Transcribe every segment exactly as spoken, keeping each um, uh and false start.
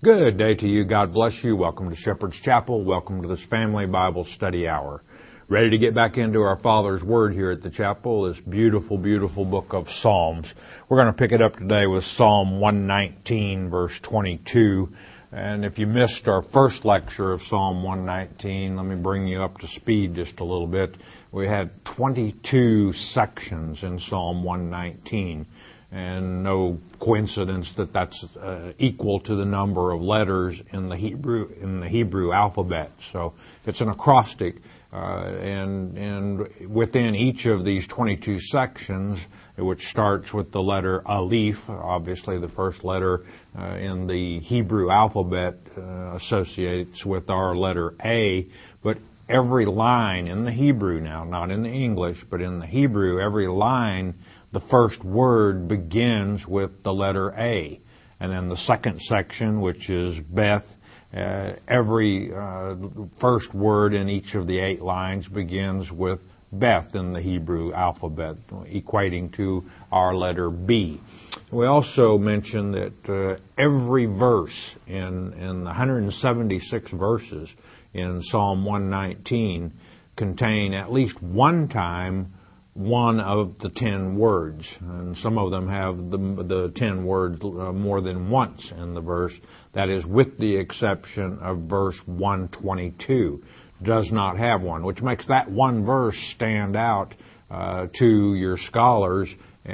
Good day to you. God bless you. Welcome to Shepherd's Chapel. Welcome to this Family Bible Study Hour. Ready to get back into our Father's Word here at the chapel, this beautiful, beautiful book of Psalms. We're going to pick it up today with Psalm one nineteen, verse twenty-two. And if you missed our first lecture of Psalm one nineteen, let me bring you up to speed just a little bit. We had twenty-two sections in Psalm one nineteen. And no coincidence that that's uh, equal to the number of letters in the Hebrew in the Hebrew alphabet. So it's an acrostic, uh, and and within each of these twenty-two sections, which starts with the letter Aleph, obviously the first letter uh, in the Hebrew alphabet uh, associates with our letter A, but every line in the Hebrew now, not in the English, but in the Hebrew, every line, the first word begins with the letter A. And then the second section, which is Beth, uh, every uh, first word in each of the eight lines begins with Beth in the Hebrew alphabet, equating to our letter B. We also mentioned that uh, every verse in, in the one hundred seventy-six verses in Psalm one nineteen contain at least one time one of the ten words, and some of them have the, the ten words uh, more than once in the verse. That is, with the exception of verse one twenty-two, does not have one, which makes that one verse stand out uh, to your scholars.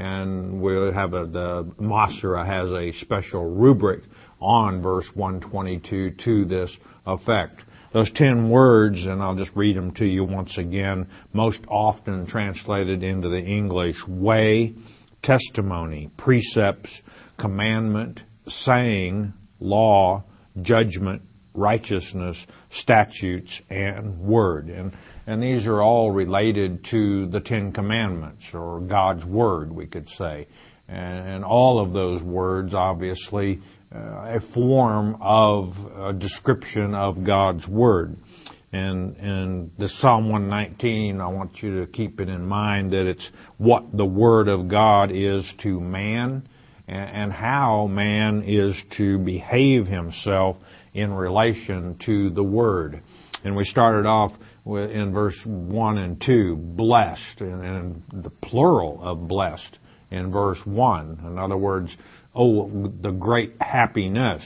And we'll have a, the Masra has a special rubric on verse one twenty-two to this effect. Those ten words, and I'll just read them to you once again, most often translated into the English: way, testimony, precepts, commandment, saying, law, judgment, righteousness, statutes, and word. And, and these are all related to the Ten Commandments, or God's Word, we could say. And, and all of those words, obviously, Uh, a form of a description of God's Word. And, and the Psalm one nineteen, I want you to keep it in mind that it's what the Word of God is to man and, and how man is to behave himself in relation to the Word. And we started off with, in verse one and two, blessed, and, and the plural of blessed in verse one. In other words, oh, the great happiness.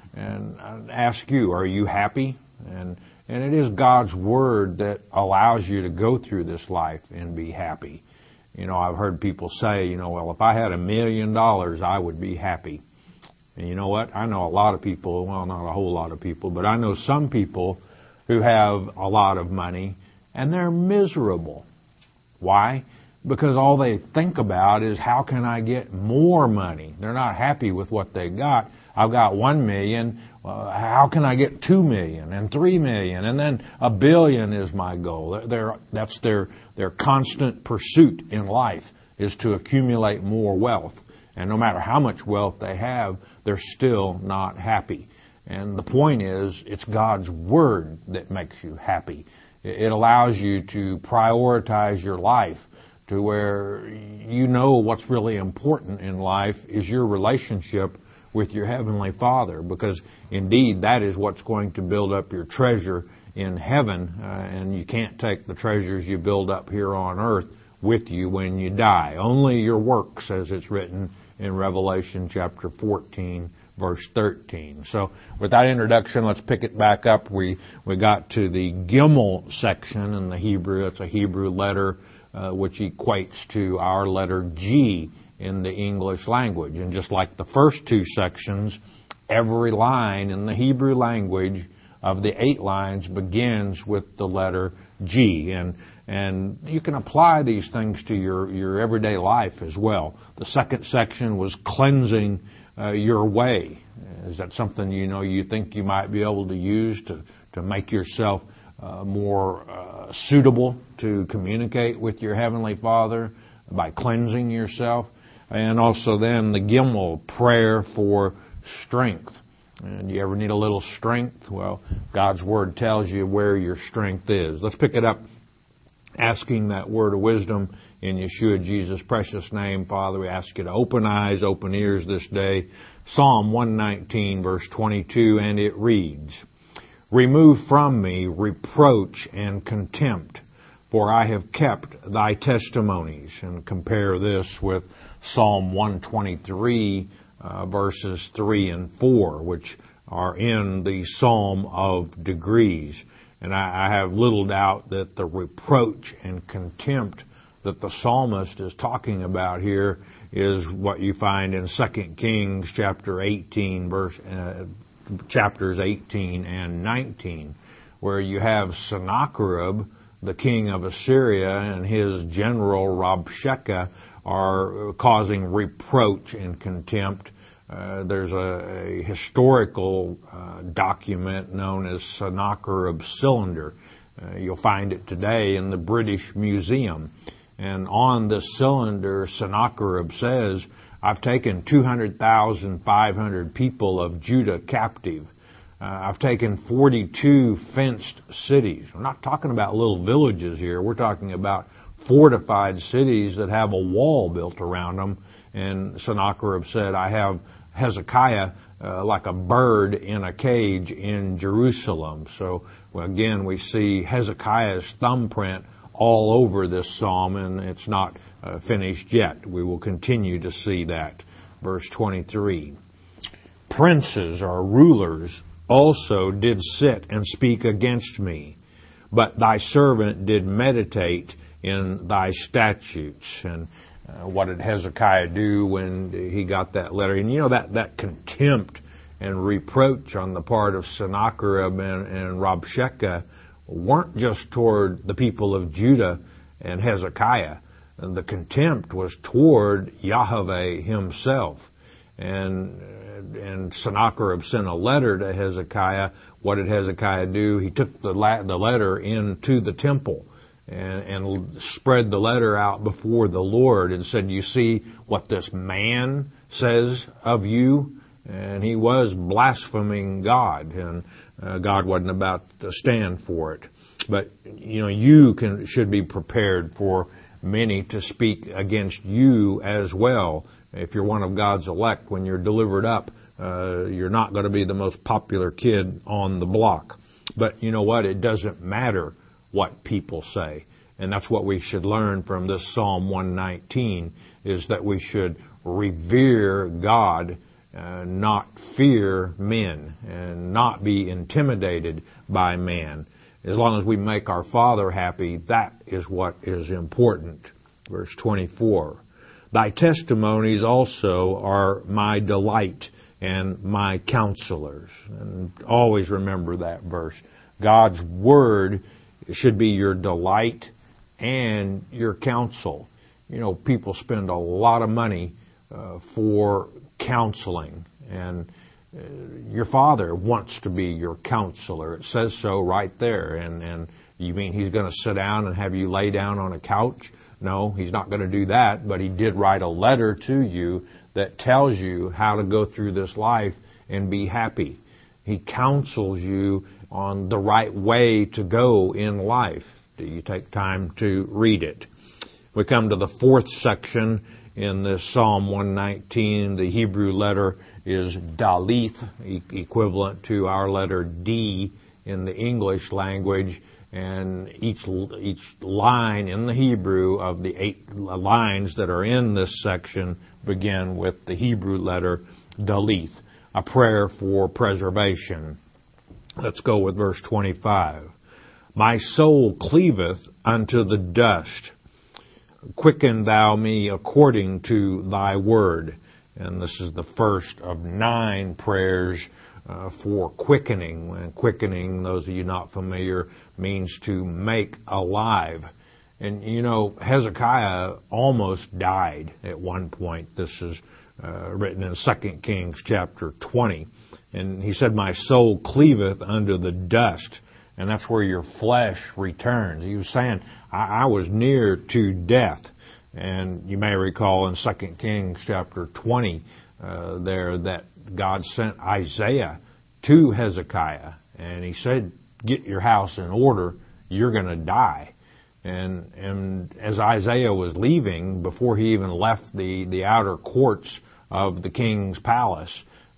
And I ask you, are you happy? And and it is God's Word that allows you to go through this life and be happy. You know, I've heard people say, you know, well, if I had a million dollars, I would be happy. And you know what? I know a lot of people, well, not a whole lot of people, but I know some people who have a lot of money and they're miserable. Why? Because all they think about is, how can I get more money? They're not happy with what they got. I've got one million. Uh, how can I get two million and three million? And then a billion is my goal. They're, that's their, their constant pursuit in life, is to accumulate more wealth. And no matter how much wealth they have, they're still not happy. And the point is, it's God's Word that makes you happy. It allows you to prioritize your life to where you know what's really important in life is your relationship with your Heavenly Father, because indeed that is what's going to build up your treasure in heaven, uh, and you can't take the treasures you build up here on earth with you when you die. Only your works, as it's written in Revelation chapter fourteen, verse thirteen. So with that introduction, let's pick it back up. We, we got to the Gimel section in the Hebrew. It's a Hebrew letter Uh, which equates to our letter G in the English language. And just like the first two sections, every line in the Hebrew language of the eight lines begins with the letter G. And and you can apply these things to your, your everyday life as well. The second section was cleansing uh, your way. Is that something you know you think you might be able to use to, to make yourself Uh, more uh, suitable to communicate with your Heavenly Father by cleansing yourself? And also then the Gimel, prayer for strength. And you ever need a little strength? Well, God's Word tells you where your strength is. Let's pick it up, asking that word of wisdom in Yeshua Jesus' precious name. Father, we ask you to open eyes, open ears this day, Psalm one nineteen, verse twenty-two, and it reads, "Remove from me reproach and contempt, for I have kept thy testimonies." And compare this with Psalm one twenty-three, uh, verses three and four, which are in the Psalm of degrees. And I, I have little doubt that the reproach and contempt that the psalmist is talking about here is what you find in Second Kings chapter eighteen, verse uh, chapters eighteen and nineteen, where you have Sennacherib, the king of Assyria, and his general Rabshakeh are causing reproach and contempt. Uh, there's a, a historical uh, document known as Sennacherib's Cylinder. Uh, you'll find it today in the British Museum. And on this cylinder, Sennacherib says, "I've taken two hundred thousand five hundred people of Judah captive. Uh, I've taken forty-two fenced cities." We're not talking about little villages here. We're talking about fortified cities that have a wall built around them. And Sennacherib said, "I have Hezekiah uh, like a bird in a cage in Jerusalem." So, well, again, we see Hezekiah's thumbprint all over this psalm, and it's not uh, finished yet. We will continue to see that. Verse twenty-three, "Princes or rulers also did sit and speak against me, but thy servant did meditate in thy statutes." And uh, what did Hezekiah do when he got that letter? And you know, that, that contempt and reproach on the part of Sennacherib and, and Rabshakeh weren't just toward the people of Judah and Hezekiah. And the contempt was toward Yahweh himself. And and Sennacherib sent a letter to Hezekiah. What did Hezekiah do? He took the la- the letter into the temple and, and spread the letter out before the Lord and said, "You see what this man says of you?" And he was blaspheming God, and uh, God wasn't about to stand for it. But, you know, you can should be prepared for many to speak against you as well. If you're one of God's elect, when you're delivered up, uh, you're not going to be the most popular kid on the block. But you know what? It doesn't matter what people say. And that's what we should learn from this Psalm one nineteen, is that we should revere God, Uh, not fear men, and not be intimidated by man. As long as we make our Father happy, that is what is important. Verse twenty-four, "Thy testimonies also are my delight and my counselors." And always remember that verse. God's Word should be your delight and your counsel. You know, people spend a lot of money uh, for counseling, and uh, your Father wants to be your counselor. It says so right there. And, and you mean He's going to sit down and have you lay down on a couch? No, He's not going to do that, but He did write a letter to you that tells you how to go through this life and be happy. He counsels you on the right way to go in life. Do you take time to read it? We come to the fourth section in this Psalm one nineteen. The Hebrew letter is Daleth, equivalent to our letter D in the English language. And each each line in the Hebrew of the eight lines that are in this section begin with the Hebrew letter Daleth, a prayer for preservation. Let's go with verse twenty-five. "My soul cleaveth unto the dust. Quicken thou me according to thy word." And this is the first of nine prayers uh, for quickening. And quickening, those of you not familiar, means to make alive. And, you know, Hezekiah almost died at one point. This is uh, written in Second Kings chapter twenty. And he said, "My soul cleaveth unto the dust." And that's where your flesh returns. He was saying, I, I was near to death. And you may recall in Second Kings chapter twenty uh, there that God sent Isaiah to Hezekiah. And he said, "Get your house in order. You're going to die." And, and as Isaiah was leaving, before he even left the, the outer courts of the king's palace,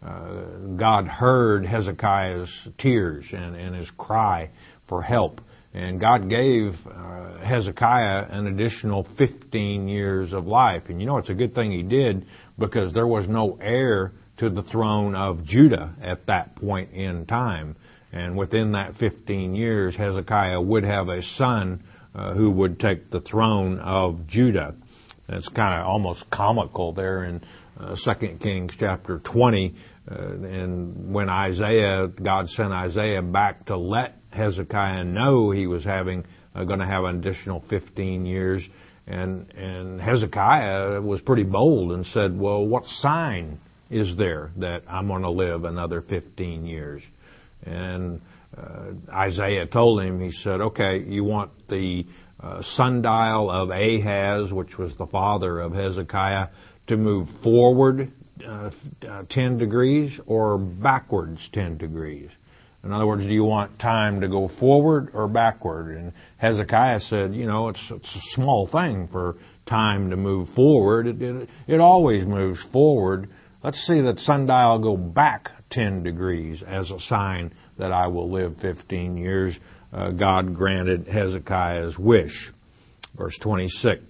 uh, God heard Hezekiah's tears and, and his cry for help. And God gave uh, Hezekiah an additional fifteen years of life. And you know, it's a good thing he did, because there was no heir to the throne of Judah at that point in time. And within that fifteen years, Hezekiah would have a son uh, who would take the throne of Judah. And it's kind of almost comical there in uh, Second Kings chapter twenty. Uh, and when Isaiah, God sent Isaiah back to let Hezekiah know he was having uh, going to have an additional fifteen years. And, and Hezekiah was pretty bold and said, well, what sign is there that I'm going to live another fifteen years? And uh, Isaiah told him, he said, okay, you want the uh, sundial of Ahaz, which was the father of Hezekiah, to move forward uh, uh, ten degrees or backwards ten degrees? In other words, do you want time to go forward or backward? And Hezekiah said, you know, it's, it's a small thing for time to move forward. It, it, it always moves forward. Let's see that sundial go back ten degrees as a sign that I will live fifteen years. Uh, God granted Hezekiah's wish. Verse twenty-six.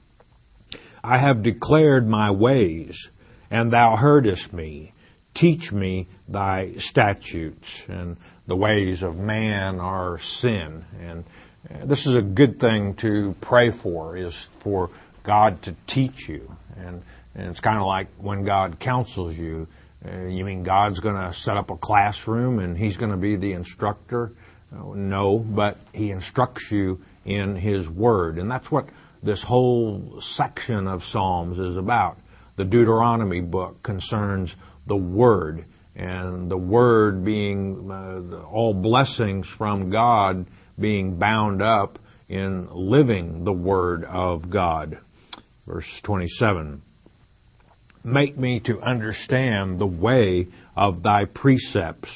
I have declared my ways, and thou heardest me. Teach me thy statutes. And the ways of man are sin. And this is a good thing to pray for, is for God to teach you. And, and it's kind of like when God counsels you. Uh, you mean God's going to set up a classroom and He's going to be the instructor? Uh, no, but He instructs you in His Word. And that's what this whole section of Psalms is about. The Deuteronomy book concerns the Word, and the Word being uh, all blessings from God being bound up in living the Word of God. Verse twenty-seven. Make me to understand the way of thy precepts,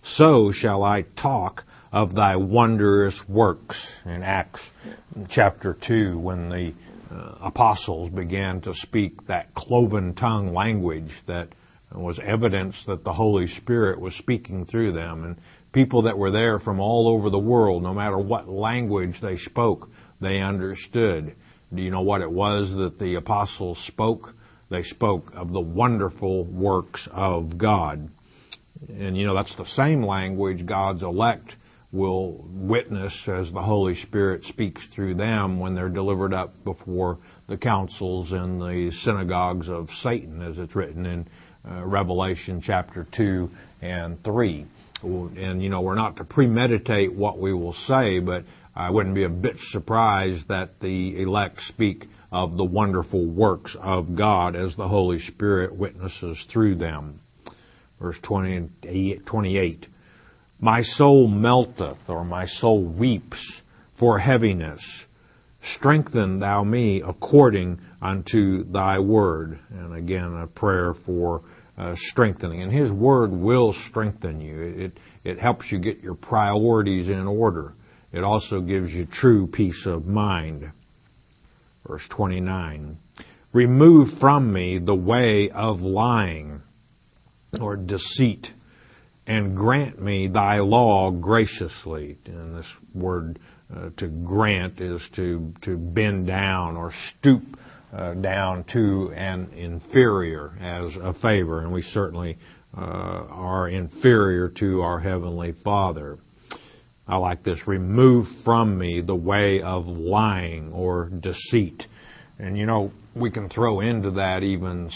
so shall I talk of thy wondrous works. In Acts chapter two, when the uh, apostles began to speak that cloven tongue language that was evidence that the Holy Spirit was speaking through them. And people that were there from all over the world, no matter what language they spoke, they understood. Do you know what it was that the apostles spoke? They spoke of the wonderful works of God. And you know, that's the same language God's elect will witness as the Holy Spirit speaks through them when they're delivered up before the councils and the synagogues of Satan, as it's written in uh, Revelation chapter two and three. And you know, we're not to premeditate what we will say, but I wouldn't be a bit surprised that the elect speak of the wonderful works of God as the Holy Spirit witnesses through them. Verse twenty-eight. My soul melteth, or my soul weeps for heaviness. Strengthen thou me according unto thy word. And again, a prayer for uh, strengthening. And His word will strengthen you. It, it helps you get your priorities in order. It also gives you true peace of mind. Verse twenty-nine. Remove from me the way of lying or deceit, and grant me thy law graciously. And this word uh, to grant is to, to bend down or stoop uh, down to an inferior as a favor. And we certainly uh, are inferior to our Heavenly Father. I like this. Remove from me the way of lying or deceit. And you know, we can throw into that even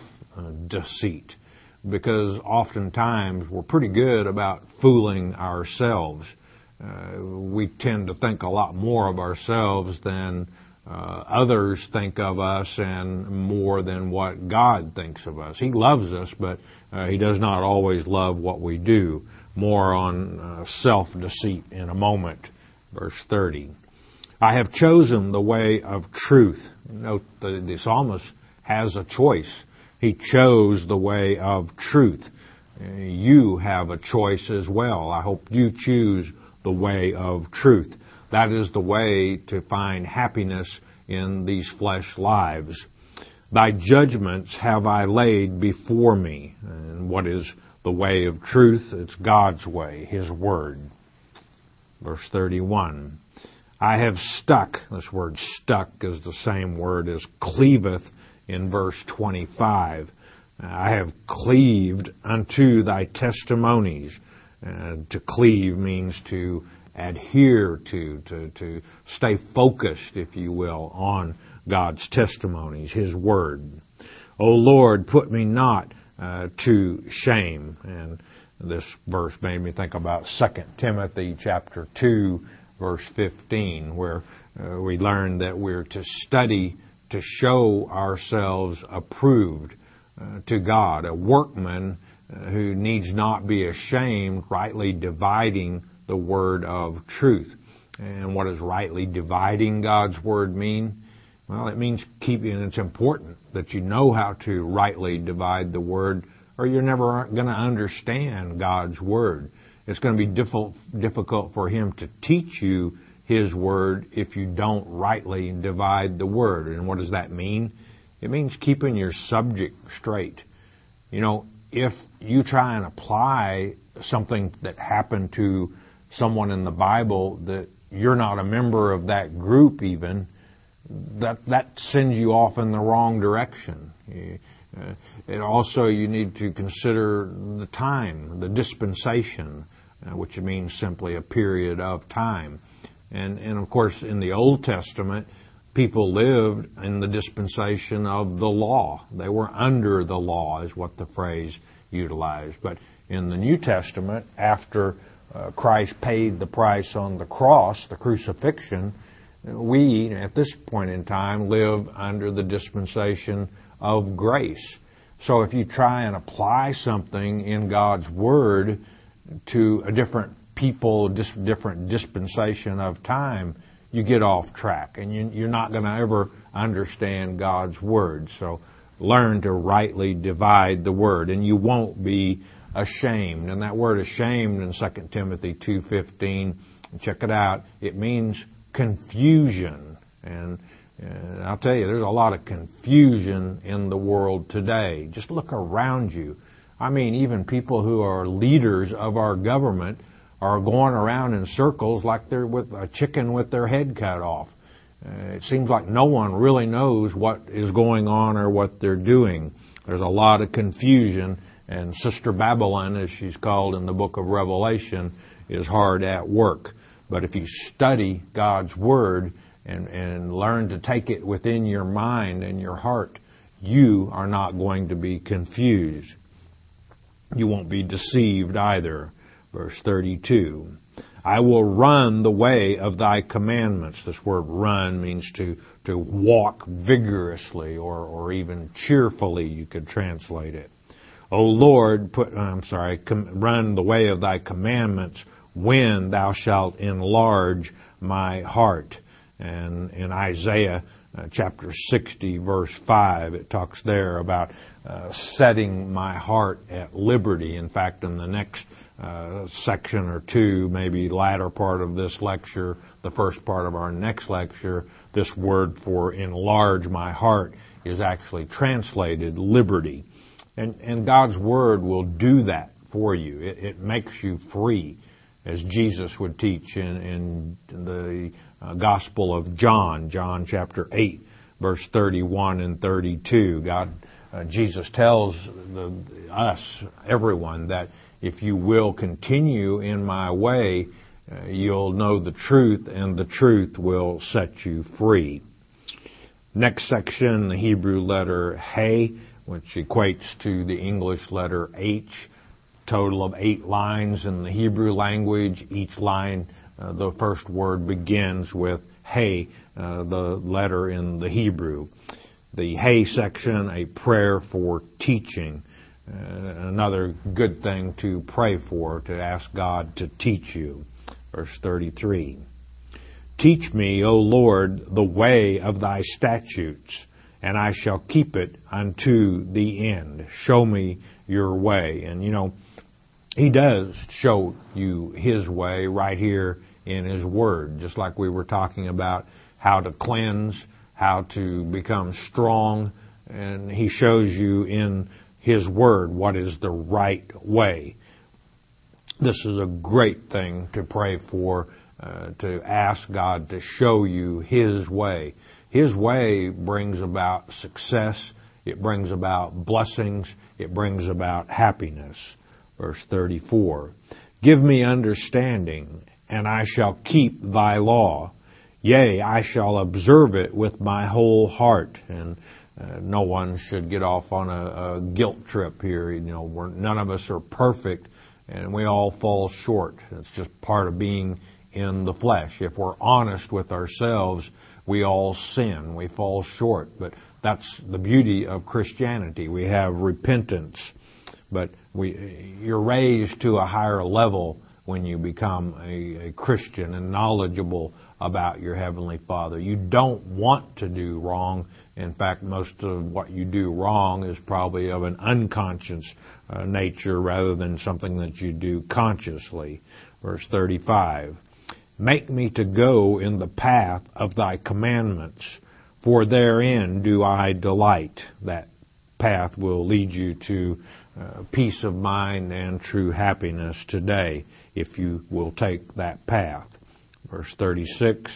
self-deceit. Because oftentimes we're pretty good about fooling ourselves. Uh, we tend to think a lot more of ourselves than uh, others think of us, and more than what God thinks of us. He loves us, but uh, He does not always love what we do. More on uh, self-deceit in a moment. Verse thirty. I have chosen the way of truth. Note the, the psalmist has a choice. He chose the way of truth. You have a choice as well. I hope you choose the way of truth. That is the way to find happiness in these flesh lives. Thy judgments have I laid before me. And what is the way of truth? It's God's way, His Word. Verse thirty-one. I have stuck, this word stuck is the same word as cleaveth in verse twenty-five. I have cleaved unto thy testimonies. Uh, to cleave means to adhere to, to, to stay focused, if you will, on God's testimonies, His Word. O Lord, put me not uh, to shame. And this verse made me think about Second Timothy chapter two, verse fifteen, where uh, we learn that we're to study to show ourselves approved uh, to God, a workman uh, who needs not be ashamed, rightly dividing the word of truth. And what does rightly dividing God's word mean? Well, it means keeping, and it's important that you know how to rightly divide the word, or you're never going to understand God's word. It's going to be difficult, difficult for Him to teach you His word if you don't rightly divide the word. And what does that mean? It means keeping your subject straight. You know, if you try and apply something that happened to someone in the Bible that you're not a member of that group even, that that sends you off in the wrong direction. Uh, and also you need to consider the time, the dispensation, uh, which means simply a period of time. And, and of course, in the Old Testament, people lived in the dispensation of the law. They were under the law, is what the phrase utilized. But in the New Testament, after uh, Christ paid the price on the cross, the crucifixion, we, at this point in time, live under the dispensation of grace. So if you try and apply something in God's Word to a different people, dis- different dispensation of time, you get off track, and you, you're not going to ever understand God's Word. So learn to rightly divide the Word, and you won't be ashamed. And that word ashamed in Second Timothy two fifteen, check it out, it means confusion. And uh, I'll tell you, there's a lot of confusion in the world today. Just look around you. I mean, even people who are leaders of our government are going around in circles like they're with a chicken with their head cut off. Uh, it seems like no one really knows what is going on or what they're doing. There's a lot of confusion, and Sister Babylon, as she's called in the book of Revelation, is hard at work. But if you study God's Word and, and learn to take it within your mind and your heart, you are not going to be confused. You won't be deceived either. Verse thirty-two, I will run the way of thy commandments. This word run means to, to walk vigorously or, or even cheerfully, you could translate it. O Lord, put, I'm sorry, com, run the way of thy commandments when thou shalt enlarge my heart. And in Isaiah uh, chapter sixty, verse five, it talks there about uh, setting my heart at liberty. In fact, in the next uh, section or two, maybe latter part of this lecture, the first part of our next lecture, this word for enlarge my heart is actually translated liberty. And, and God's Word will do that for you. It, it makes you free, as Jesus would teach in, in the uh, Gospel of John, John chapter eight, verse thirty-one and thirty-two. God, uh, Jesus tells the, us, everyone, that if you will continue in my way, uh, you'll know the truth, and the truth will set you free. Next section, the Hebrew letter He, which equates to the English letter H. Total of eight lines in the Hebrew language. Each line, uh, the first word begins with He, uh, the letter in the Hebrew. The He section, a prayer for teaching. Uh, another good thing to pray for, to ask God to teach you. Verse thirty-three. Teach me, O Lord, the way of thy statutes, and I shall keep it unto the end. Show me your way. And you know, He does show you His way right here in His Word, just like we were talking about how to cleanse, how to become strong. and He shows you in His Word what is the right way. This is a great thing to pray for, uh, to ask God to show you His way. His way brings about success. It brings about blessings. It brings about happiness. Verse thirty-four, give me understanding, and I shall keep thy law. Yea, I shall observe it with my whole heart. And uh, no one should get off on a, a guilt trip here. You know, we're, none of us are perfect, and we all fall short. It's just part of being in the flesh. If we're honest with ourselves, we all sin. We fall short. But that's the beauty of Christianity. We have repentance. But we, you're raised to a higher level when you become a, a Christian and knowledgeable about your Heavenly Father. You don't want to do wrong. In fact, most of what you do wrong is probably of an unconscious uh, nature rather than something that you do consciously. Verse thirty-five, make me to go in the path of thy commandments, for therein do I delight. That path will lead you to uh, peace of mind and true happiness today if you will take that path. Verse thirty-six,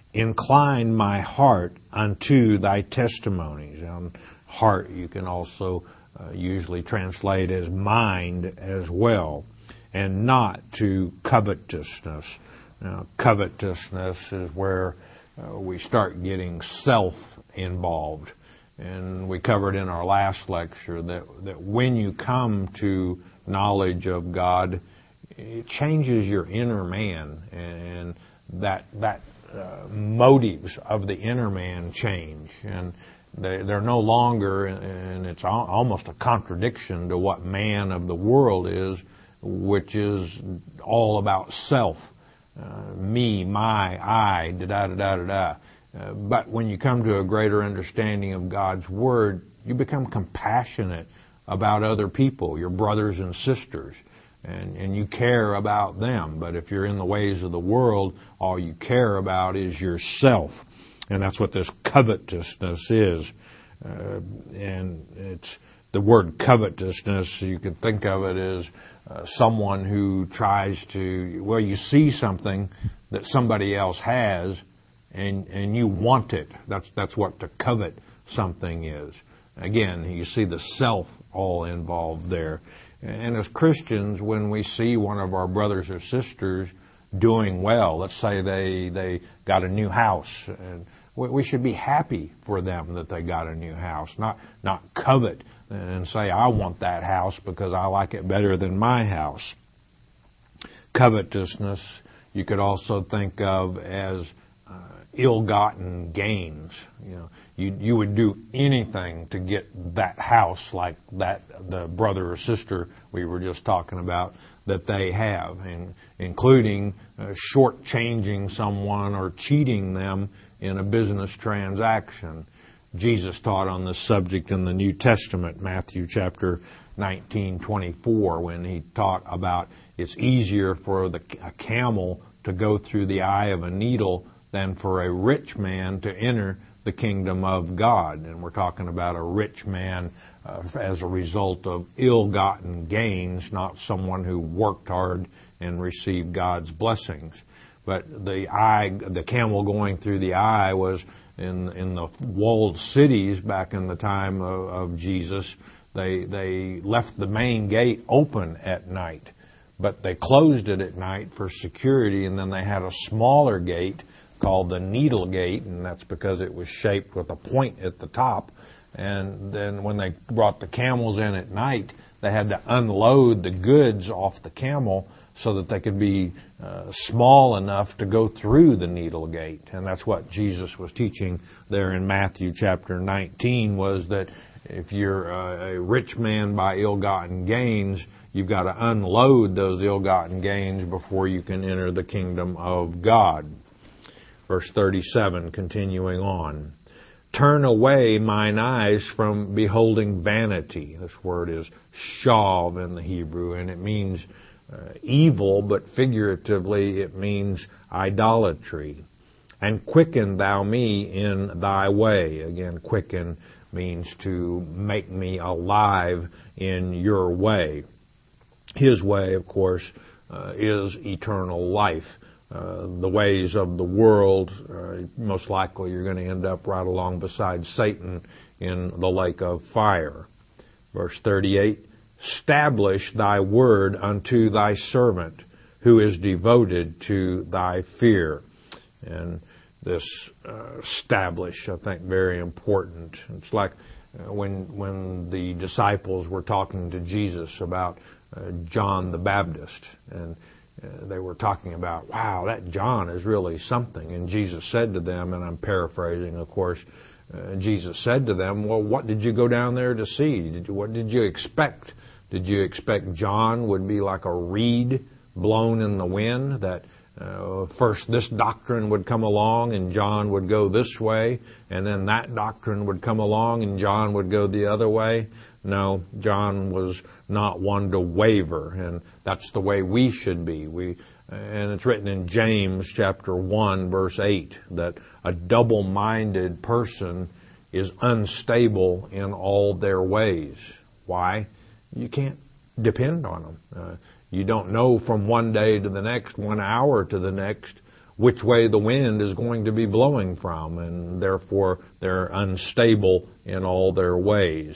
incline my heart unto thy testimonies. And heart you can also uh, usually translate as mind as well, and not to covetousness. Now, covetousness is where uh, we start getting self involved. And we covered in our last lecture that, that when you come to knowledge of God, it changes your inner man, and that that uh, motives of the inner man change, and they, they're no longer, and it's almost a contradiction to what man of the world is, which is all about self, uh, me, my, I, da da da da da da. Uh, but when you come to a greater understanding of God's Word, you become compassionate about other people, your brothers and sisters, and, and you care about them. But if you're in the ways of the world, all you care about is yourself. And that's what this covetousness is. Uh, and it's the word covetousness, you can think of it as uh, someone who tries to, well, you see something that somebody else has, and and you want it. That's that's what to covet something is. Again, you see the self all involved there. And as Christians, when we see one of our brothers or sisters doing well, let's say they they got a new house, and we should be happy for them that they got a new house, not not covet and say, I want that house because I like it better than my house. Covetousness, you could also think of as uh, ill-gotten gains. You know, you you would do anything to get that house like that the brother or sister we were just talking about that they have, and including uh, shortchanging someone or cheating them in a business transaction. Jesus taught on this subject in the New Testament, Matthew chapter nineteen twenty-four, when he taught about it's easier for the, a camel to go through the eye of a needle than for a rich man to enter the kingdom of God. And we're talking about a rich man uh, as a result of ill-gotten gains, not someone who worked hard and received God's blessings. But the eye, the camel going through the eye was in in the walled cities back in the time of, of Jesus. They they left the main gate open at night, but they closed it at night for security, and then they had a smaller gate called the Needle Gate, and that's because it was shaped with a point at the top. And then when they brought the camels in at night, they had to unload the goods off the camel so that they could be uh, small enough to go through the Needle Gate. And that's what Jesus was teaching there in Matthew chapter nineteen, was that if you're a rich man by ill-gotten gains, you've got to unload those ill-gotten gains before you can enter the kingdom of God. Verse thirty-seven, continuing on. Turn away mine eyes from beholding vanity. This word is shav in the Hebrew, and it means uh, evil, but figuratively it means idolatry. And quicken thou me in thy way. Again, quicken means to make me alive in your way. His way, of course, uh, is eternal life. Uh, the ways of the world, uh, most likely you're going to end up right along beside Satan in the lake of fire. Verse thirty-eight, establish thy word unto thy servant, who is devoted to thy fear. And this uh, establish, I think, very important. It's like uh, when when the disciples were talking to Jesus about uh, John the Baptist, and uh, they were talking about, wow, that John is really something. And Jesus said to them, and I'm paraphrasing, of course, uh, Jesus said to them, well, what did you go down there to see? Did you, what did you expect? Did you expect John would be like a reed blown in the wind, that uh, first this doctrine would come along and John would go this way, and then that doctrine would come along and John would go the other way? No, John was not one to waver, and that's the way we should be. We, and it's written in James chapter one, verse eight, that a double-minded person is unstable in all their ways. Why? You can't depend on them. Uh, you don't know from one day to the next, one hour to the next, which way the wind is going to be blowing from, and therefore they're unstable in all their ways.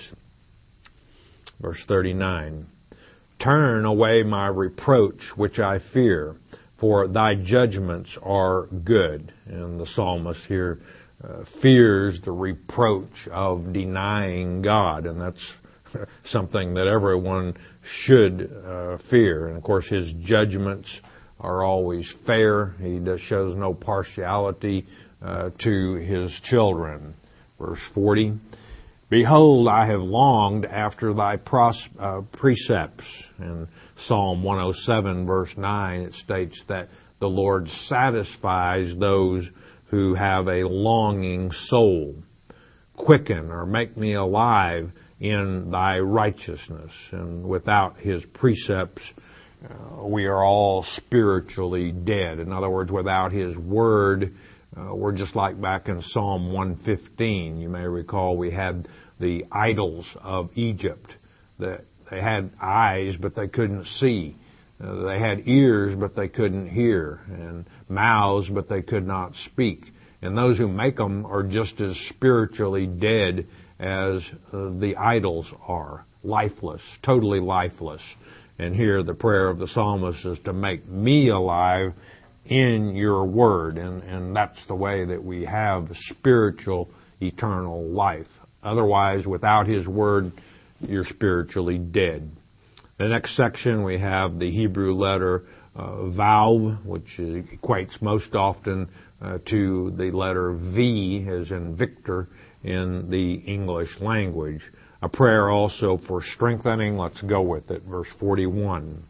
Verse thirty-nine, turn away my reproach which I fear, for thy judgments are good. And the psalmist here uh, fears the reproach of denying God, and that's something that everyone should uh, fear. And of course, his judgments are always fair. He does, shows no partiality uh, to his children. Verse forty, behold, I have longed after thy pros- uh, precepts. In Psalm one oh seven, verse nine, it states that the Lord satisfies those who have a longing soul. Quicken or make me alive in thy righteousness. And without his precepts, uh, we are all spiritually dead. In other words, without his word, uh, we're just like back in Psalm one fifteen. You may recall we had the idols of Egypt. That they had eyes, but they couldn't see. Uh, they had ears, but they couldn't hear, and mouths, but they could not speak. And those who make them are just as spiritually dead as uh, the idols are, lifeless, totally lifeless. And here the prayer of the psalmist is to make me alive in your word. And, and that's the way that we have spiritual, eternal life. Otherwise, without his word, you're spiritually dead. The next section, we have the Hebrew letter uh, Vav, which equates most often uh, to the letter V, as in Victor, in the English language. A prayer also for strengthening. Let's go with it. Verse forty-one.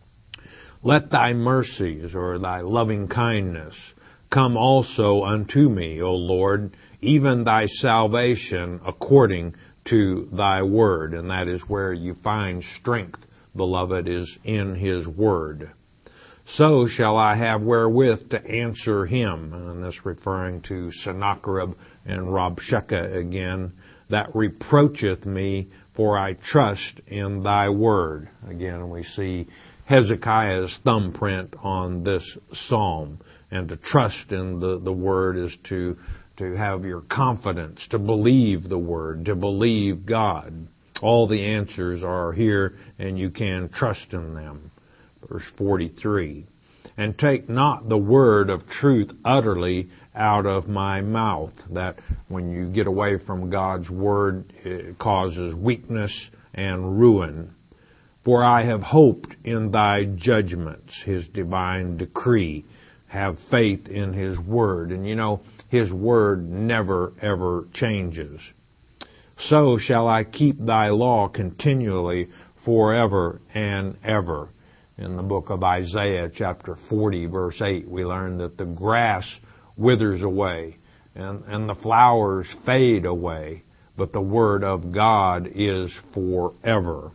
Let thy mercies, or thy loving kindness, come also unto me, O Lord, even thy salvation according to thy word. And that is where you find strength, beloved, is in his word. So shall I have wherewith to answer him, and this referring to Sennacherib and Rabshakeh again, that reproacheth me, for I trust in thy word. Again, we see Hezekiah's thumbprint on this psalm. And to trust in the, the word is to, to have your confidence, to believe the word, to believe God. All the answers are here, and you can trust in them. Verse forty-three, and take not the word of truth utterly out of my mouth. That when you get away from God's word, it causes weakness and ruin. For I have hoped in thy judgments, his divine decree. Have faith in his word. And you know, his word never, ever changes. So shall I keep thy law continually forever and ever. In the book of Isaiah, chapter forty, verse eight, we learn that the grass withers away and, and the flowers fade away, but the word of God is forever.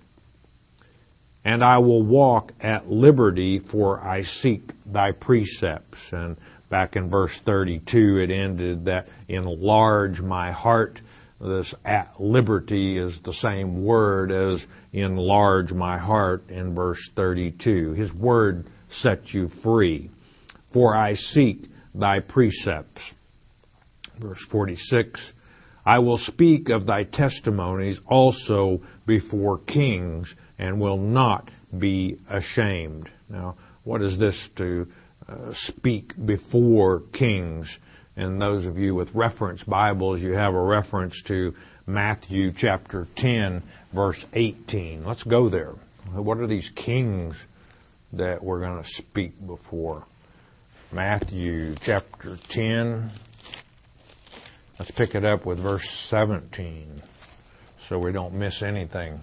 And I will walk at liberty, for I seek thy precepts. And back in verse thirty-two, it ended that enlarge my heart This at liberty is the same word as enlarge my heart in verse thirty-two. His word sets you free. For I seek thy precepts. Verse forty-six, I will speak of thy testimonies also before kings, and will not be ashamed. Now, what is this to uh, speak before kings? And those of you with reference Bibles, you have a reference to Matthew chapter ten, verse eighteen. Let's go there. What are these kings that we're going to speak before? Matthew chapter ten. Let's pick it up with verse seventeen so we don't miss anything.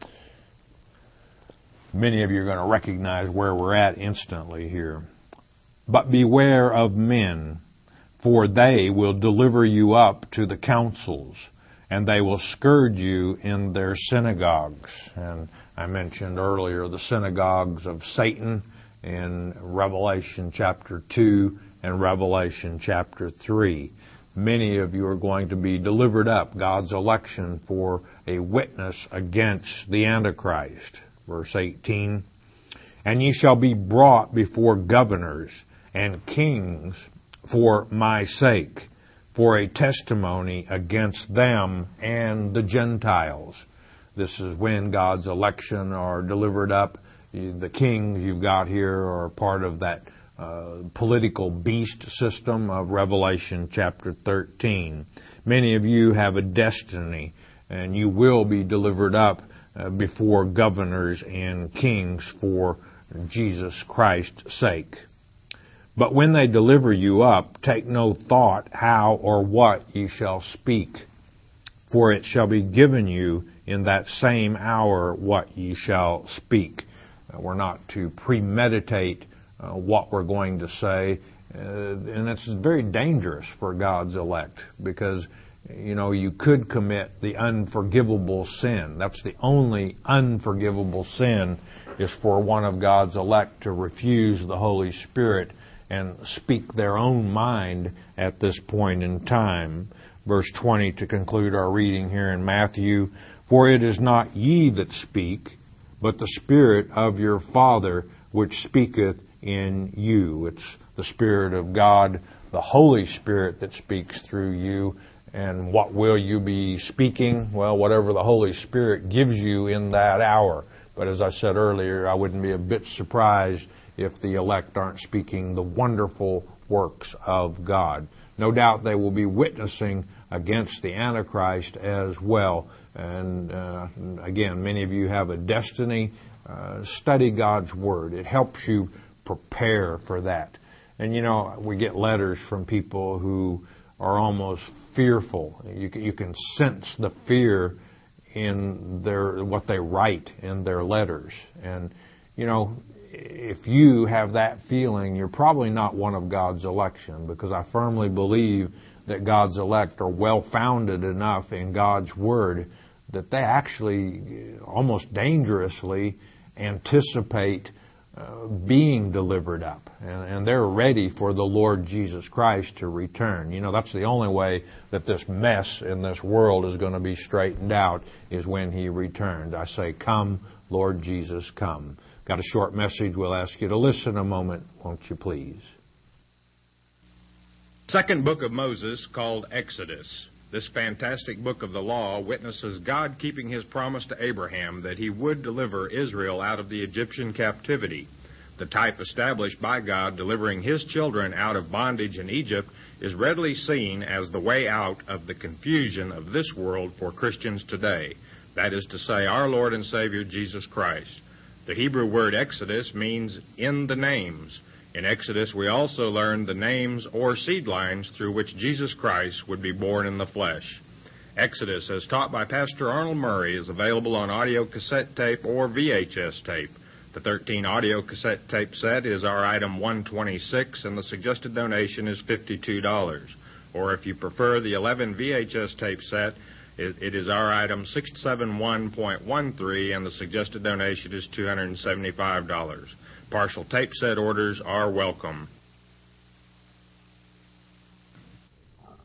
Many of you are going to recognize where we're at instantly here. But beware of men, for they will deliver you up to the councils, and they will scourge you in their synagogues. And I mentioned earlier the synagogues of Satan in Revelation chapter two and Revelation chapter three. Many of you are going to be delivered up, God's election, for a witness against the Antichrist. Verse eighteen, and ye shall be brought before governors and kings for my sake, for a testimony against them and the Gentiles. This is when God's election are delivered up. The kings you've got here are part of that uh, political beast system of Revelation chapter thirteen. Many of you have a destiny, and you will be delivered up uh, before governors and kings for Jesus Christ's sake. But when they deliver you up, take no thought how or what ye shall speak, for it shall be given you in that same hour what ye shall speak. Uh, we're not to premeditate uh, what we're going to say, uh, and it's very dangerous for God's elect, because, you know, you could commit the unforgivable sin. That's the only unforgivable sin, is for one of God's elect to refuse the Holy Spirit and speak their own mind at this point in time. Verse twenty to conclude our reading here in Matthew, for it is not ye that speak, but the Spirit of your Father which speaketh in you. It's the Spirit of God, the Holy Spirit, that speaks through you. And what will you be speaking? Well, whatever the Holy Spirit gives you in that hour. But as I said earlier, I wouldn't be a bit surprised if the elect aren't speaking the wonderful works of God. No doubt they will be witnessing against the Antichrist as well. And uh, again, many of you have a destiny. Uh, study God's Word. It helps you prepare for that. And you know, we get letters from people who are almost fearful. You can, you can sense the fear in their what they write in their letters. And you know, if you have that feeling, you're probably not one of God's election, because I firmly believe that God's elect are well-founded enough in God's Word that they actually almost dangerously anticipate uh, being delivered up. And, and they're ready for the Lord Jesus Christ to return. You know, that's the only way that this mess in this world is going to be straightened out, is when He returns. I say, come, Lord Jesus, come. Got a short message. We'll ask you to listen a moment, won't you please? Second book of Moses, called Exodus. This fantastic book of the law witnesses God keeping His promise to Abraham that He would deliver Israel out of the Egyptian captivity. The type established by God delivering His children out of bondage in Egypt is readily seen as the way out of the confusion of this world for Christians today. That is to say, our Lord and Savior Jesus Christ. The Hebrew word Exodus means in the names. In Exodus, we also learn the names or seed lines through which Jesus Christ would be born in the flesh. Exodus, as taught by Pastor Arnold Murray, is available on audio cassette tape or V H S tape. The thirteen audio cassette tape set is our item one twenty-six, and the suggested donation is fifty-two dollars. Or if you prefer the eleven V H S tape set, it, it is our item six seventy-one point one three, and the suggested donation is two hundred seventy-five dollars. Partial tape set orders are welcome.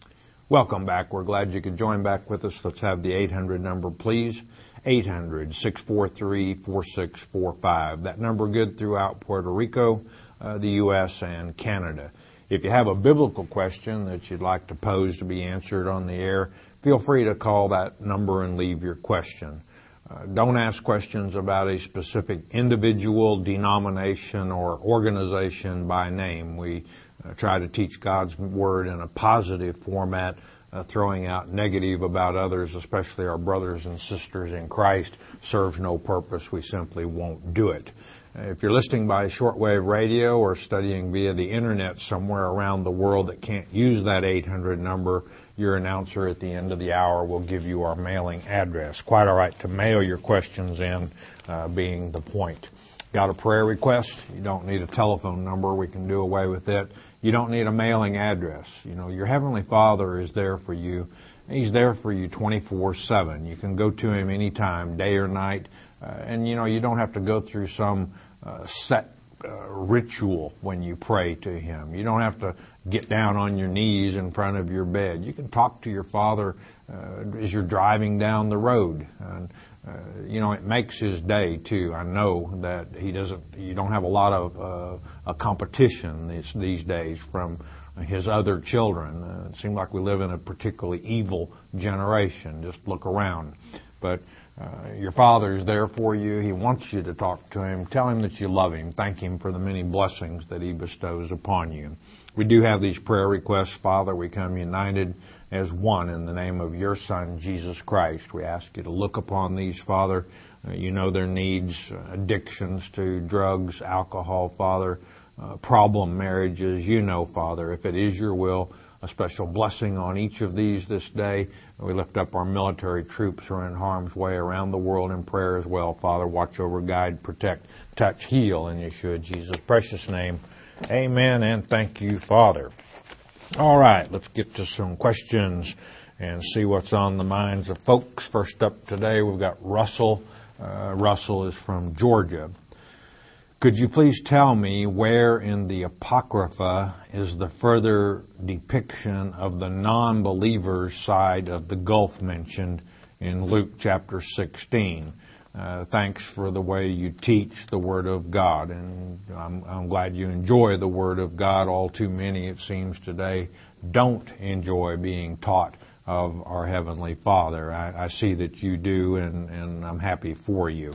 Welcome back. We're glad you could join back with us. Let's have the eight hundred number, please. eight hundred, six four three, four six four five. That number good throughout Puerto Rico, uh, the U S, and Canada. If you have a biblical question that you'd like to pose to be answered on the air, feel free to call that number and leave your question. Uh, don't ask questions about a specific individual, denomination, or organization by name. We uh, try to teach God's Word in a positive format, uh, throwing out negative about others, especially our brothers and sisters in Christ, serves no purpose. We simply won't do it. Uh, if you're listening by shortwave radio or studying via the Internet somewhere around the world that can't use that eight hundred number, your announcer at the end of the hour will give you our mailing address. Quite all right to mail your questions in, uh, being the point. Got a prayer request? You don't need a telephone number. We can do away with it. You don't need a mailing address. You know, your Heavenly Father is there for you. He's there for you twenty-four seven. You can go to Him anytime, day or night. Uh, and, you know, you don't have to go through some uh, set uh, ritual when you pray to Him. You don't have to get down on your knees in front of your bed. You can talk to your Father uh, as you're driving down the road. And, uh, you know, it makes His day, too. I know that He doesn't, you don't have a lot of uh, a competition these, these days from His other children. Uh, it seems like we live in a particularly evil generation. Just look around. But uh, your Father is there for you. He wants you to talk to Him. Tell Him that you love Him. Thank Him for the many blessings that He bestows upon you. We do have these prayer requests. Father, we come united as one in the name of your Son, Jesus Christ. We ask you to look upon these, Father. Uh, you know their needs, uh, addictions to drugs, alcohol, Father, uh, problem marriages. You know, Father, if it is your will, a special blessing on each of these this day. We lift up our military troops who are in harm's way around the world in prayer as well. Father, watch over, guide, protect, touch, heal in Yeshua Jesus' precious name. Amen, and thank you, Father. All right, let's get to some questions and see what's on the minds of folks. First up today, we've got Russell. Uh, Russell is from Georgia. Could you please tell me where in the Apocrypha is the further depiction of the non-believers' side of the gulf mentioned in Luke chapter sixteen? Uh, thanks for the way you teach the Word of God, and I'm, I'm glad you enjoy the Word of God. All too many, it seems today, don't enjoy being taught of our Heavenly Father. I, I see that you do, and, and I'm happy for you.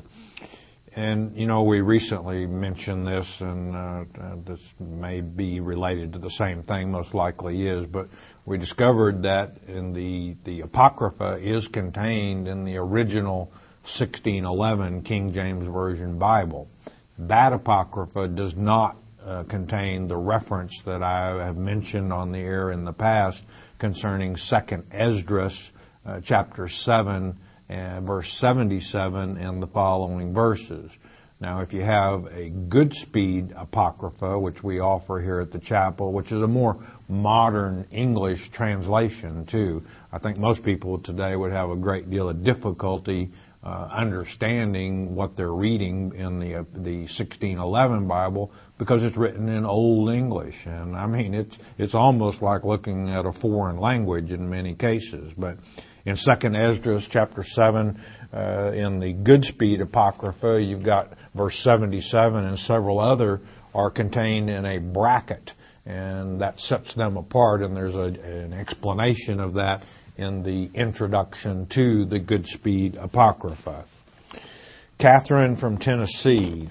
And, you know, we recently mentioned this, and uh, this may be related to the same thing, most likely is, but we discovered that in the, the Apocrypha is contained in the original sixteen eleven King James Version Bible. That Apocrypha does not uh, contain the reference that I have mentioned on the air in the past concerning Second Esdras, uh, chapter seven, Uh, verse seventy-seven and the following verses. Now, if you have a Goodspeed Apocrypha, which we offer here at the chapel, which is a more modern English translation, too, I think most people today would have a great deal of difficulty uh, understanding what they're reading in the uh, the sixteen eleven Bible because it's written in Old English. And, I mean, it's, it's almost like looking at a foreign language in many cases. But in Second Esdras chapter seven, uh, in the Goodspeed Apocrypha, you've got verse seventy-seven, and several other are contained in a bracket, and that sets them apart, and there's a, an explanation of that in the introduction to the Goodspeed Apocrypha. Catherine from Tennessee,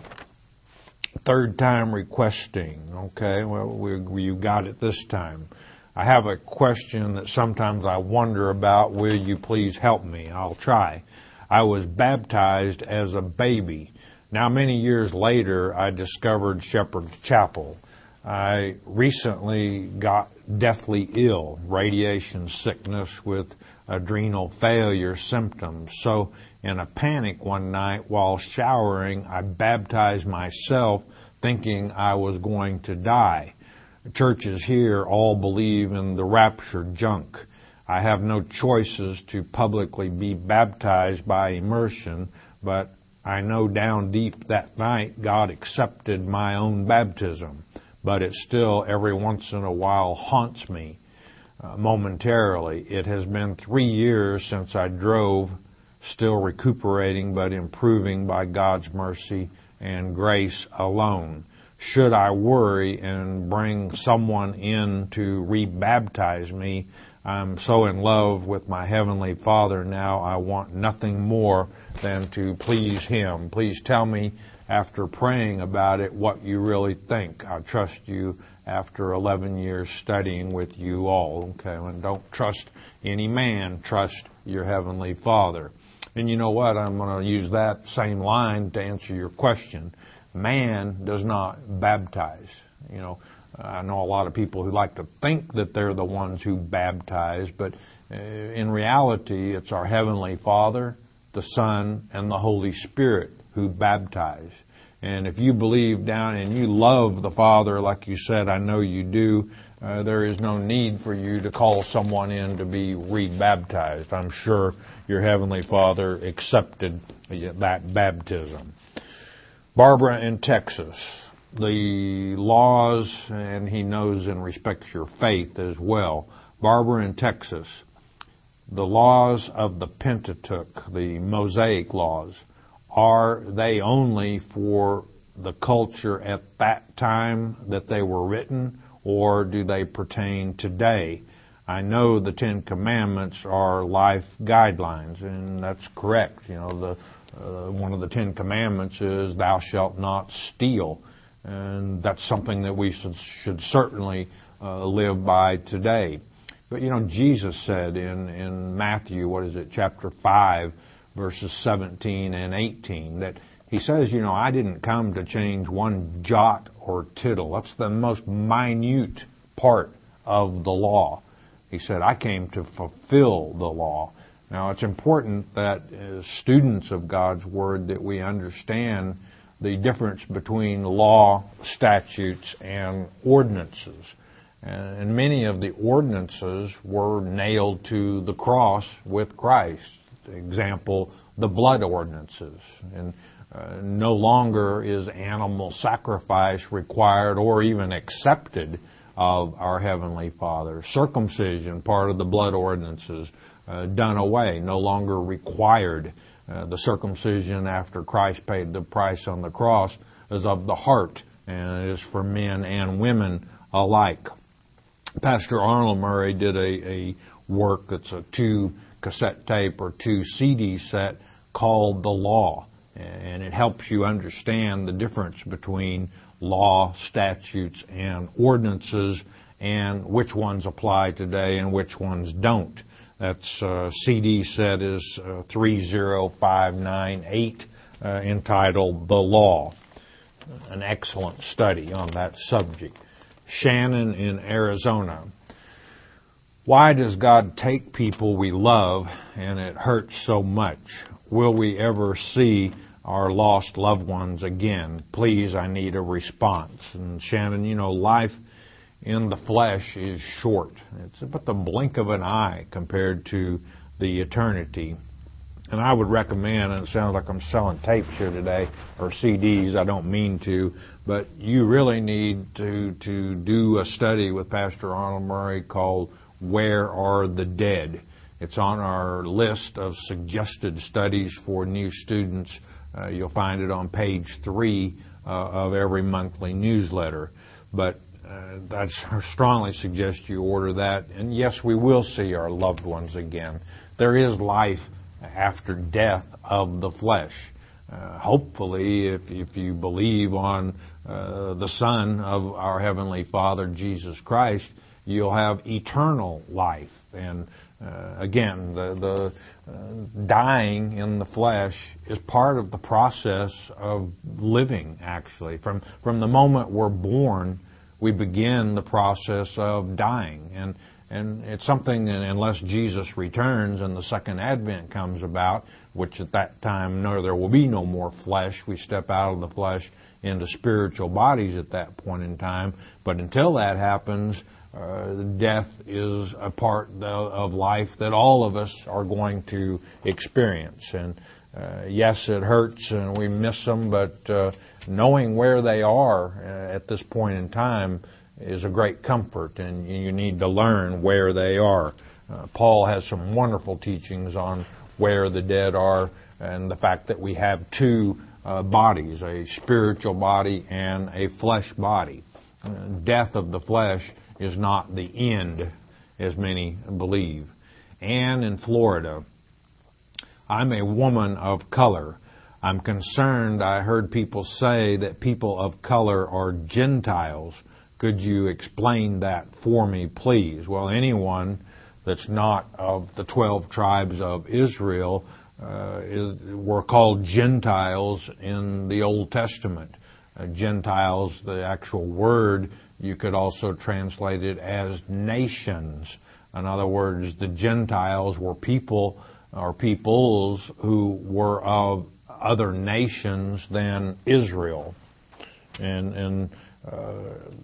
third time requesting. Okay, well, we, you got it this time. I have a question that sometimes I wonder about. Will you please help me? I'll try. I was baptized as a baby. Now, many years later, I discovered Shepherd's Chapel. I recently got deathly ill, radiation sickness with adrenal failure symptoms. So, in a panic one night while showering, I baptized myself thinking I was going to die. Churches here all believe in the rapture junk. I have no choices to publicly be baptized by immersion, but I know down deep that night God accepted my own baptism, but it still every once in a while haunts me. uh, momentarily. It has been three years since I drove, still recuperating but improving by God's mercy and grace alone. Should I worry and bring someone in to rebaptize me, I'm so in love with my Heavenly Father now, I want nothing more than to please Him. Please tell me, after praying about it, what you really think. I trust you after eleven years studying with you all. Okay, and don't trust any man, trust your Heavenly Father. And you know what? I'm going to use that same line to answer your question. Man does not baptize. You know, I know a lot of people who like to think that they're the ones who baptize, but uh, in reality, it's our Heavenly Father, the Son, and the Holy Spirit who baptize. And if you believe down and you love the Father, like you said, I know you do, uh, there is no need for you to call someone in to be rebaptized. I'm sure your Heavenly Father accepted that baptism. Barbara in Texas, the laws, and he knows and respects your faith as well. Barbara in Texas, the laws of the Pentateuch, the Mosaic laws, are they only for the culture at that time that they were written, or do they pertain today? I know the Ten Commandments are life guidelines, and that's correct. You know, the uh, one of the Ten Commandments is thou shalt not steal, and that's something that we should, should certainly uh, live by today. But you know, Jesus said in in Matthew, what is it, chapter five, verses seventeen and eighteen, that he says, you know, I didn't come to change one jot or tittle. That's the most minute part of the law. He said, I came to fulfill the law. Now, it's important that as students of God's Word that we understand the difference between law, statutes, and ordinances. And many of the ordinances were nailed to the cross with Christ. Example, the blood ordinances. And uh, no longer is animal sacrifice required or even accepted of our Heavenly Father. Circumcision, part of the blood ordinances, uh, done away, no longer required. Uh, the circumcision after Christ paid the price on the cross is of the heart, and it is for men and women alike. Pastor Arnold Murray did a, a work that's a two cassette tape or two C D set called The Law, and it helps you understand the difference between law, statutes, and ordinances, and which ones apply today and which ones don't. That's uh, C D set is uh, three zero five nine eight, uh, entitled The Law. An excellent study on that subject. Shannon in Arizona. Why does God take people we love and it hurts so much? Will we ever see our lost loved ones again? Please, I need a response. And Shannon, you know, life in the flesh is short. It's about the blink of an eye compared to the eternity. And I would recommend, and it sounds like I'm selling tapes here today, or C Ds, I don't mean to, but you really need to, to do a study with Pastor Arnold Murray called Where Are the Dead? It's on our list of suggested studies for new students. Uh, you'll find it on page three uh, of every monthly newsletter. But uh, I strongly suggest you order that. And yes, we will see our loved ones again. There is life after death of the flesh. Uh, hopefully, if, if you believe on uh, the Son of our Heavenly Father, Jesus Christ, you'll have eternal life. And uh, again, the, the uh, dying in the flesh is part of the process of living, actually. From, from the moment we're born, we begin the process of dying. And And it's something, unless Jesus returns and the second advent comes about, which at that time, no, there will be no more flesh. We step out of the flesh into spiritual bodies at that point in time. But until that happens, uh, death is a part of life that all of us are going to experience. And uh, yes, it hurts and we miss them, but uh, knowing where they are uh, at this point in time is a great comfort, and you need to learn where they are. Uh, Paul has some wonderful teachings on where the dead are and the fact that we have two uh, bodies, a spiritual body and a flesh body. Uh, death of the flesh is not the end, as many believe. Anne in Florida. I'm a woman of color. I'm concerned. I heard people say that people of color are Gentiles. Could you explain that for me, please? Well, anyone that's not of the twelve tribes of Israel uh, is, were called Gentiles in the Old Testament. Uh, Gentiles, the actual word, you could also translate it as nations. In other words, the Gentiles were people or peoples who were of other nations than Israel. And, and uh,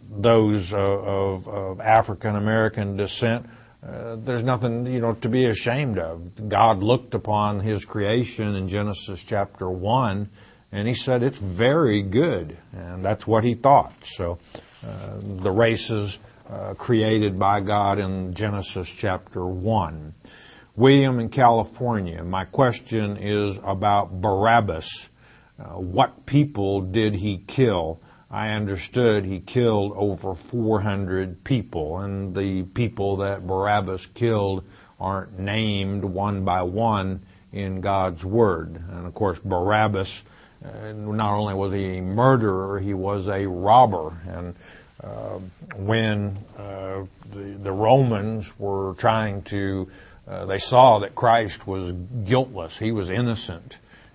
those uh, of, of African American descent, uh, there's nothing, you know, to be ashamed of. God looked upon His creation in Genesis chapter one, and He said it's very good, and that's what He thought. So uh, the races uh, created by God in Genesis chapter one. William in California, my question is about Barabbas. Uh, what people did he kill? I understood he killed over four hundred people, and the people that Barabbas killed aren't named one by one in God's Word. And of course, Barabbas, uh, not only was he a murderer, he was a robber. And uh, when uh, the, the Romans were trying to Uh, they saw that Christ was guiltless. He was innocent.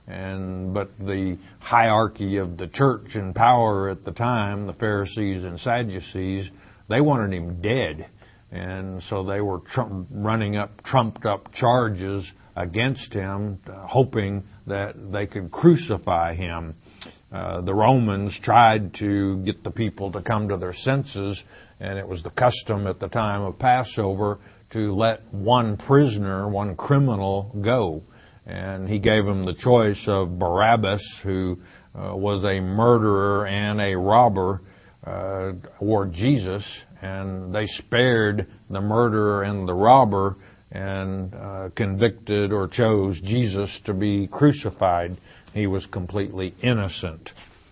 And but the hierarchy of the church and power at the time, the Pharisees and Sadducees, they wanted him dead. And so they were trump, running up trumped up charges against him, uh, hoping that they could crucify him. Uh, the Romans tried to get the people to come to their senses, and it was the custom at the time of Passover to let one prisoner, one criminal, go. And he gave them the choice of Barabbas, who uh, was a murderer and a robber, uh, or Jesus. And they spared the murderer and the robber and uh, convicted or chose Jesus to be crucified. He was completely innocent.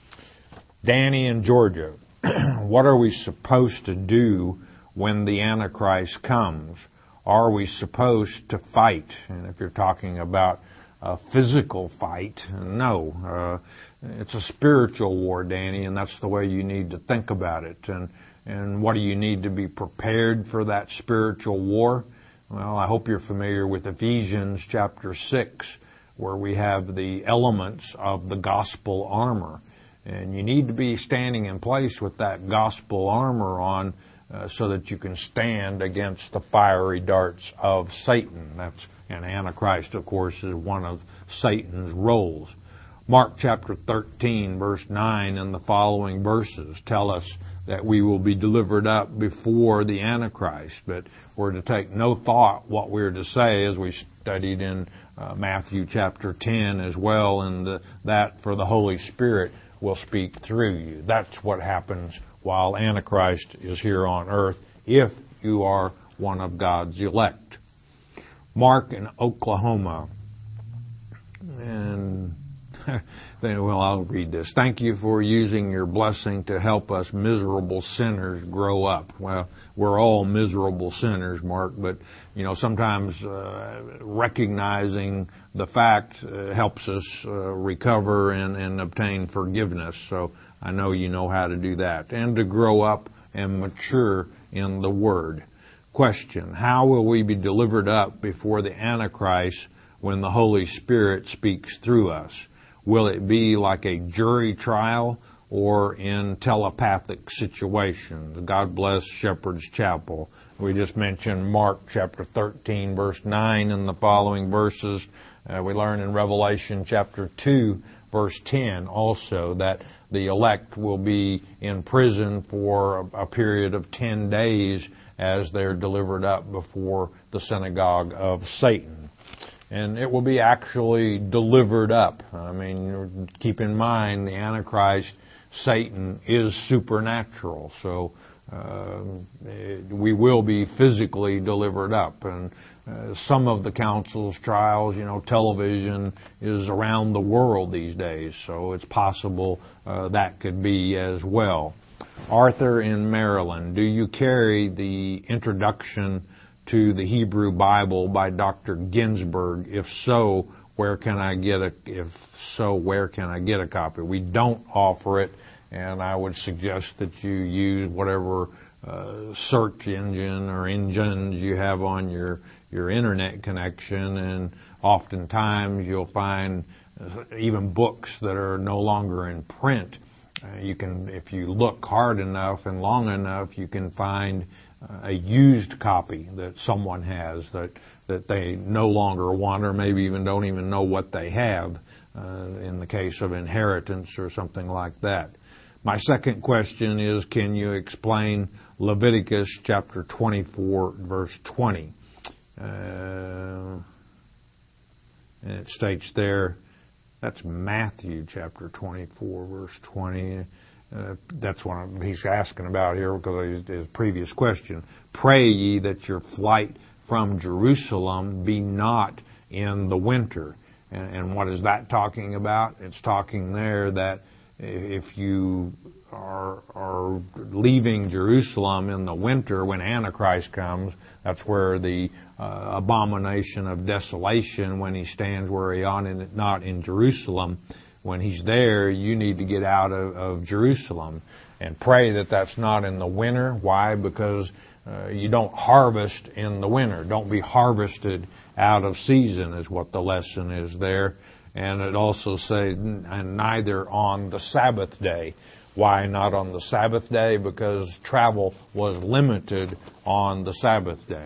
Danny in Georgia, what are we supposed to do when the Antichrist comes? Are we supposed to fight? And if you're talking about a physical fight, no. Uh, it's a spiritual war, Danny, and that's the way you need to think about it. And, and what do you need to be prepared for that spiritual war? Well, I hope you're familiar with Ephesians chapter six, where we have the elements of the gospel armor. And you need to be standing in place with that gospel armor on uh, so that you can stand against the fiery darts of Satan. That's, and Antichrist, of course, is one of Satan's roles. Mark chapter thirteen, verse nine, and the following verses tell us that we will be delivered up before the Antichrist. But we're to take no thought what we're to say, as we studied in uh, Matthew chapter ten as well, and the, that for the Holy Spirit will speak through you. That's what happens while Antichrist is here on earth, if you are one of God's elect. Mark in Oklahoma. And well, I'll read this. Thank you for using your blessing to help us miserable sinners grow up. Well, we're all miserable sinners, Mark, but, you know, sometimes uh, recognizing the fact uh, helps us uh, recover and, and obtain forgiveness. So I know you know how to do that. And to grow up and mature in the Word. Question: how will we be delivered up before the Antichrist when the Holy Spirit speaks through us? Will it be like a jury trial or in telepathic situations? God bless Shepherd's Chapel. We just mentioned Mark chapter thirteen, verse nine, and the following verses. Uh, we learn in Revelation chapter two, verse ten also that the elect will be in prison for a, a period of ten days as they're delivered up before the synagogue of Satan. And it will be actually delivered up. I mean, keep in mind, the Antichrist Satan is supernatural. So uh, we will be physically delivered up. And uh, some of the council's trials, you know, television is around the world these days, so it's possible uh, that could be as well. Arthur in Maryland, do you carry the introduction to the Hebrew Bible by Doctor Ginsburg? If so, where can I get a, if so, where can I get a copy? We don't offer it, and I would suggest that you use whatever uh, search engine or engines you have on your, your internet connection, and oftentimes you'll find uh, even books that are no longer in print. Uh, you can, if you look hard enough and long enough, you can find uh, a used copy that someone has that that they no longer want, or maybe even don't even know what they have, uh, in the case of inheritance or something like that. My second question is, can you explain Leviticus chapter twenty-four, verse twenty? Uh, and it states there, that's Matthew chapter twenty-four, verse twenty. Uh, that's what he's asking about here because of his, his previous question. Pray ye that your flight from Jerusalem be not in the winter. And, and what is that talking about? It's talking there that if you are, are leaving Jerusalem in the winter when Antichrist comes, that's where the uh, abomination of desolation, when he stands where he ought not in Jerusalem, when he's there, you need to get out of, of Jerusalem and pray that that's not in the winter. Why? Because uh, you don't harvest in the winter. Don't be harvested out of season is what the lesson is there. And it also says, and neither on the Sabbath day. Why not on the Sabbath day? Because travel was limited on the Sabbath day.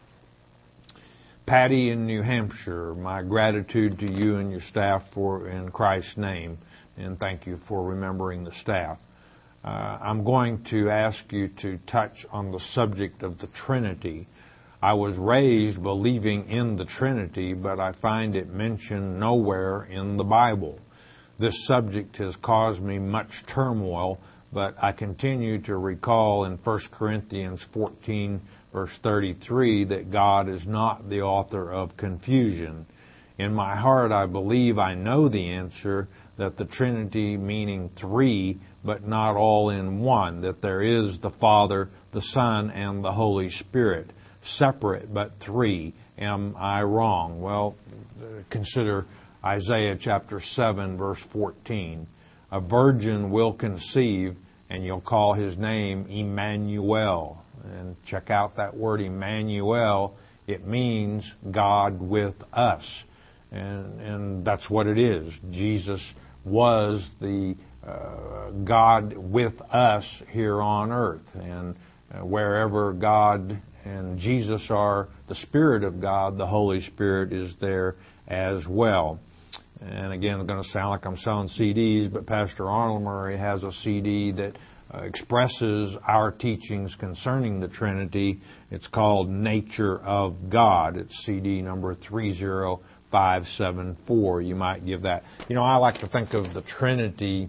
Patty in New Hampshire, my gratitude to you and your staff for in Christ's name, and thank you for remembering the staff. Uh, I'm going to ask you to touch on the subject of the Trinity. I was raised believing in the Trinity, but I find it mentioned nowhere in the Bible. This subject has caused me much turmoil, but I continue to recall in First Corinthians fourteen, verse thirty-three, that God is not the author of confusion. In my heart, I believe I know the answer, that the Trinity meaning three, but not all in one, that there is the Father, the Son, and the Holy Spirit, separate but three. Am I wrong? Well, consider Isaiah chapter seven, verse fourteen. A virgin will conceive, and you'll call his name Emmanuel. And check out that word Emmanuel. It means God with us. And, and that's what it is. Jesus was the uh, God with us here on earth. And uh, wherever God and Jesus are, the Spirit of God, the Holy Spirit is there as well. And again, it's going to sound like I'm selling C Ds, but Pastor Arnold Murray has a C D that uh, expresses our teachings concerning the Trinity. It's called Nature of God. It's C D number three zero five seven four. You might give that. You know, I like to think of the Trinity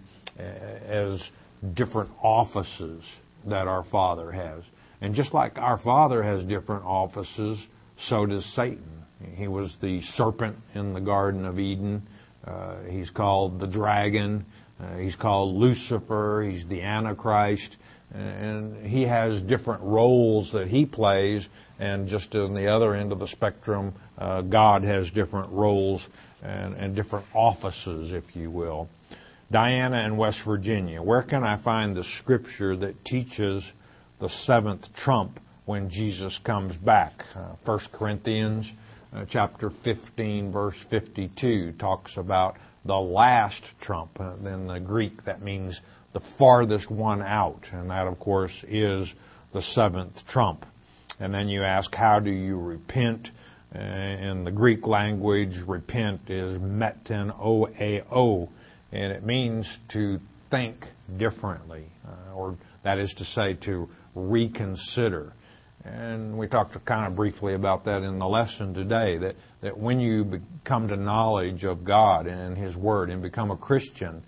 as different offices that our Father has. And just like our Father has different offices, so does Satan. He was the serpent in the Garden of Eden. Uh, he's called the dragon. Uh, he's called Lucifer. He's the Antichrist. And he has different roles that he plays. And just on the other end of the spectrum, uh, God has different roles and, and different offices, if you will. Diana in West Virginia, where can I find the scripture that teaches the seventh trump when Jesus comes back? Uh, First Corinthians uh, chapter fifteen, verse fifty-two talks about the last trump. Uh, in the Greek, that means the farthest one out, and that, of course, is the seventh trump. And then you ask, how do you repent? Uh, in the Greek language, repent is metanoeo, and it means to think differently, uh, or that is to say, to reconsider. And we talked kind of briefly about that in the lesson today, that, that when you come to knowledge of God and His Word and become a Christian,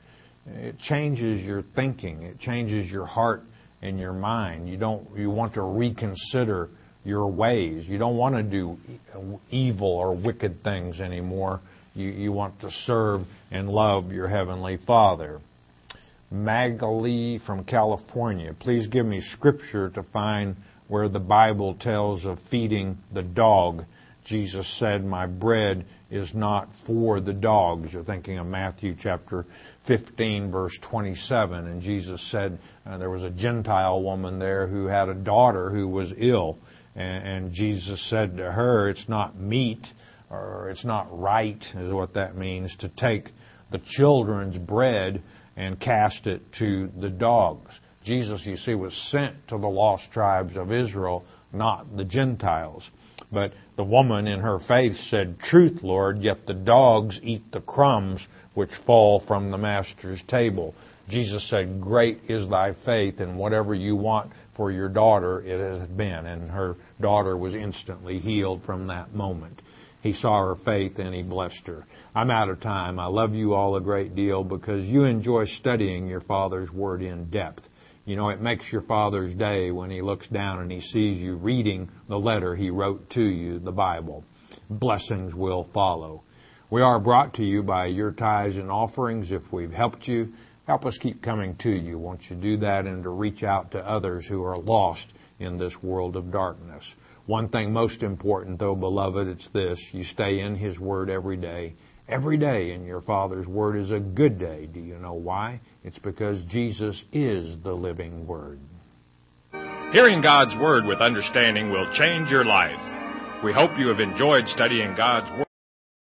it changes your thinking. It changes your heart and your mind. You don't, you want to reconsider your ways. You don't want to do evil or wicked things anymore. You, you want to serve and love your Heavenly Father. Magali from California, please give me scripture to find where the Bible tells of feeding the dog. Jesus said, my bread is not for the dogs. You're thinking of Matthew chapter fifteen, verse twenty-seven. And Jesus said uh, there was a Gentile woman there who had a daughter who was ill. And, and Jesus said to her, it's not meat or it's not right, is what that means, to take the children's bread and cast it to the dogs. Jesus, you see, was sent to the lost tribes of Israel, not the Gentiles. But the woman in her faith said, truth, Lord, yet the dogs eat the crumbs which fall from the master's table. Jesus said, great is thy faith, and whatever you want for your daughter, it has been. And her daughter was instantly healed from that moment. He saw her faith and He blessed her. I'm out of time. I love you all a great deal because you enjoy studying your Father's Word in depth. You know, it makes your Father's day when He looks down and He sees you reading the letter He wrote to you, the Bible. Blessings will follow. We are brought to you by your tithes and offerings. If we've helped you, help us keep coming to you. Won't you do that and to reach out to others who are lost in this world of darkness. One thing most important, though, beloved, it's this. You stay in His Word every day. Every day in your Father's Word is a good day. Do you know why? It's because Jesus is the living Word. Hearing God's Word with understanding will change your life. We hope you have enjoyed studying God's Word.